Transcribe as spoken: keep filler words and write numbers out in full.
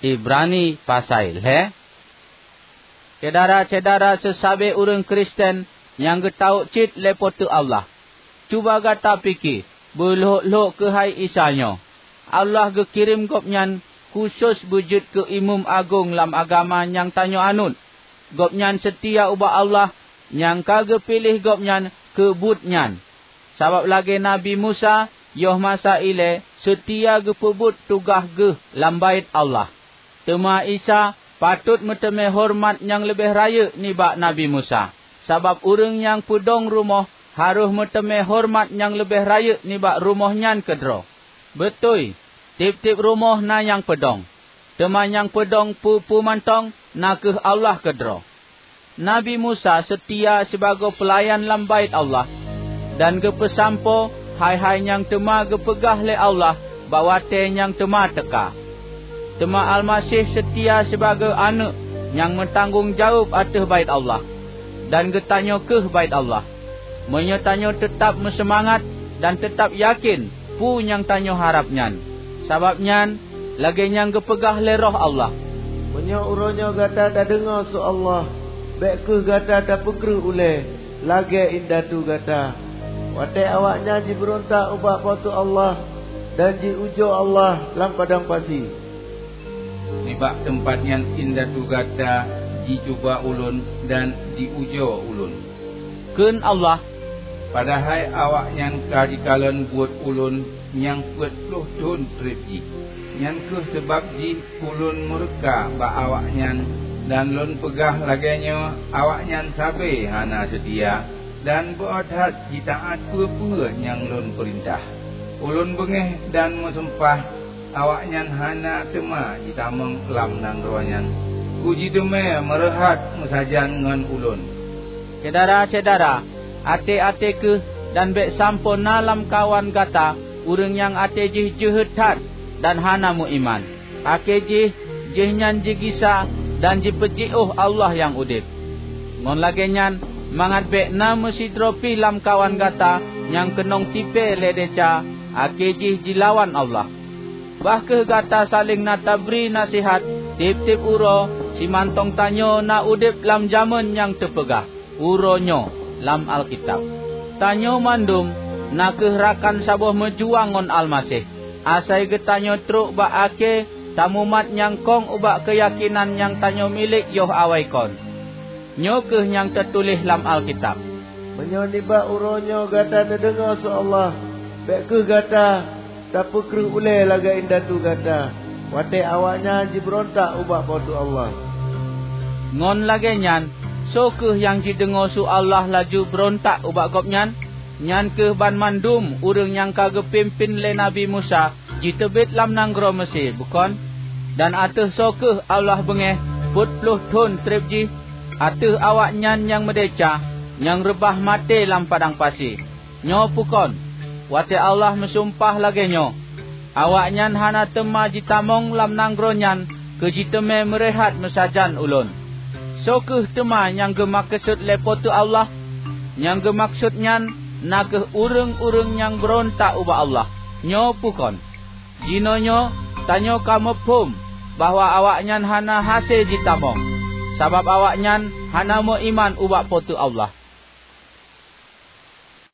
Ibrani pasail he. Cedara-cedara sesabe urang Kristen yang getau cit lepo tu Allah. Cuba gata fikir, berlok-lok ke hai Isanya. Allah ge kirim gopnyan khusus wujud ke imam agung lam agama yang tanyo anut. Gopnyan setia ubah Allah yang kage pilih gopnyan ke budnyan. Sabab lagi Nabi Musa yoh masa ile setia ge pebut tugah ge lam bait Allah. Tema Isa patut meteme hormat yang lebih raya nibak Nabi Musa. Sabab urang yang pedong rumah harus meteme hormat yang lebih raya nibak rumahnya kedro. Betul, tip-tip rumah na yang pedong. Tema yang pedong pu-pu mantong na ke Allah kedro. Nabi Musa setia sebagai pelayan lam bait Allah. Dan gepesampo hai-hai yang tema gepegah le Allah bawate yang tema teka. Tema Al-Masih setia sebagai anak yang bertanggungjawab atas bait Allah. Dan getanyo ke bait Allah. Menyetanyo tetap bersemangat dan tetap yakin pu yang tanyo harapnyan. Sababnyan lagi yang gepegah le roh Allah. Menyo uronyo gata dah dengar su Allah. Bek ke gata dah pekru ule. Lagi indah tu gata. Wate awaknya ji berontak ubah patu Allah. Dan ji ujo Allah lam padang pasir. Nibak tempat yang indah tu gata dicuba ulun dan diujo ulun. Kun Allah Padahal awak yang kadikalan buat ulun yang petluh tun tripji. Yang ke sebab ji ulun mereka ba awak nyan dan lun pegah laganya awak nyan sabe hana sedia dan beradhat jitaat pura-pura yang lun perintah. Ulun bengeh dan mesempah awak nyan hana tema jitameng lam nang roanyan. Uji deme merehat mesajan ngan ulun. Cedara-cedara, ate-ate ke dan bek sampo nalam kawan kata urang yang ate jih jehetat dan hana mu iman. Ake jih jih nyan jigisa dan jipejiuh Allah yang udip. Ngon lagi nyan mangat bek na mesidropi lam kawan kata yang kenong tipe ledeca ake jih jilawan Allah. Bahke kata saling natabri nasihat tip-tip uro si mantong tanyo na udip lam zaman yang tepegah. Uronyo lam Alkitab. Tanyo mandum na kehrakan sabuh mejuang ngon Al-Masih. Asai getanyo truk ba ake tamumat nyangkong ubak keyakinan yang tanyo milik yoh awaikon. Nyo keh yang tertulis lam Alkitab. Menyoniba uronyo gata terdengar su Allah. Bek ke gata tapi kru ule laga indah tu gata. Wate awaknya jibrontak ubak potu Allah. Ngon lagi nyan so keh yang jidengo su Allah laju berontak ubak gopnyan. Nyan keh ban mandum urang yang kage pimpin le Nabi Musa jitebit lam nanggro Mesir bukan. Dan ateh so keh Allah bengeh putluh tun tripji ateh awak nyan yang medeca yang rebah mate lam padang pasir. Nyo pukon wate Allah mesumpah lagi nyo awak nyan hana tema jitamong lam nanggro nyan ke jiteme merehat mesajan ulun. So keh tema yang gemaksud lepo tu Allah. Yang gemaksud nyan na ke urang-urang yang berontak ubah Allah. Nyo pukon. Jino nyo tanyo kamu pum bahwa awak nyan hana hasil jitamong. Sabab awak nyan hana mo iman ubah potu Allah.